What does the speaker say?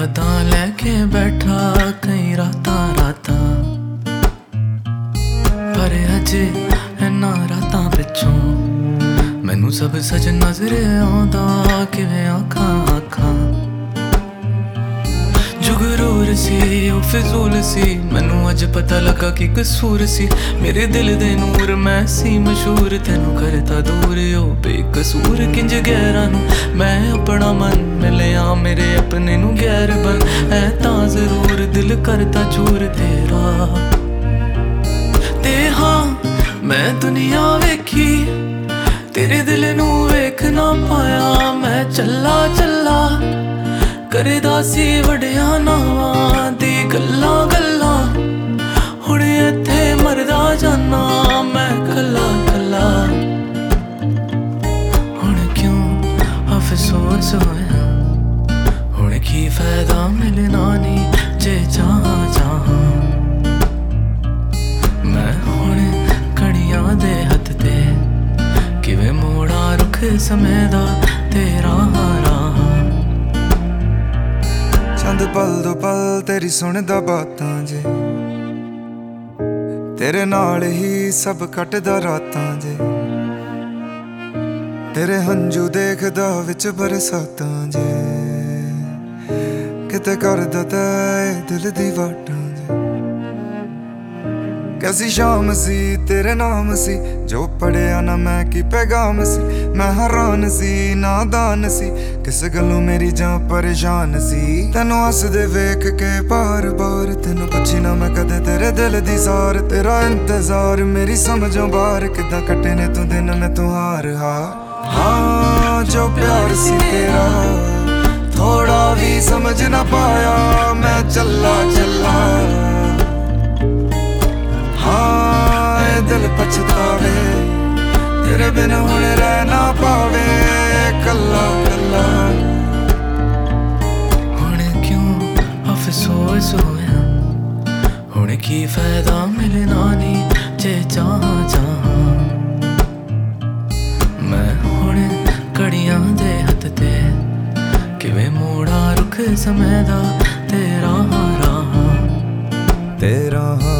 यादां लैके बैठा कई रातां रातां पर अजे इन्हां रातां पिछों मैनू सब सच नजर आउंदा किवें आखां आखां जुगरूर सी ओ फिजूल सी मैनू अज पता लगा कि कसूर सी मेरे दिल दे नूर मैं सी मशहूर तेनू करता दूर ओ बेकसूर किंज गैरां नू मैं अपना मन मिलिया मेरे अपने नू गैर बन ऐ तां जरूर दिल करता चूर तेरा ते हाँ मैं दुनिया वेखी तेरे दिल नू वेख ना पाया मैं चला चला करदा सी वड्डियां नावां दी गल्लां गल्लां हुण इत्थे मरदा जाना मैं कल्ला कल्ला हुण क्यों अफसोस होया हुण की फायदा मिलना नी जे चाहां चाहां मैं हुण कड़ियां दे हत्थ ते किवें मोड़ा रुख समय दा तेरा राह चंद पल दो पल तेरी सुनदा बातां जे तेरे नाल ही सब कटदा रातां जे तेरे हंजू देखदा विच बरसातां जे किते करदा तैं दिल दी वाटां जे कैसी शाम सी तेरे नाम सी जो पढ़िया ना मैं की पैगाम सी मैं हैरान सी नादान सी किस गलों मेरी जां परेशान सी तैनू हसदे वेख के बार बार तैनू पुछी ना मैं कदे तेरे दिल दी सार तेरा इंतजार मेरी समझों बाहर किदां कटे ने तू दिन में तू हार हाँ जो प्यार सी तेरा थोड़ा भी समझ ना पाया मैं चला चला हाँ दिल पछतावे तेरे बिन हुण रह ना पावे कल्ला कल्ला हुण क्यों अफसोस होया हुण की फायदा मिलना नी जे चाहां चाहां मैं हुण कड़ियां दे हत्थ ते किवें मोड़ा रुख समय दा तेरा राह तेरा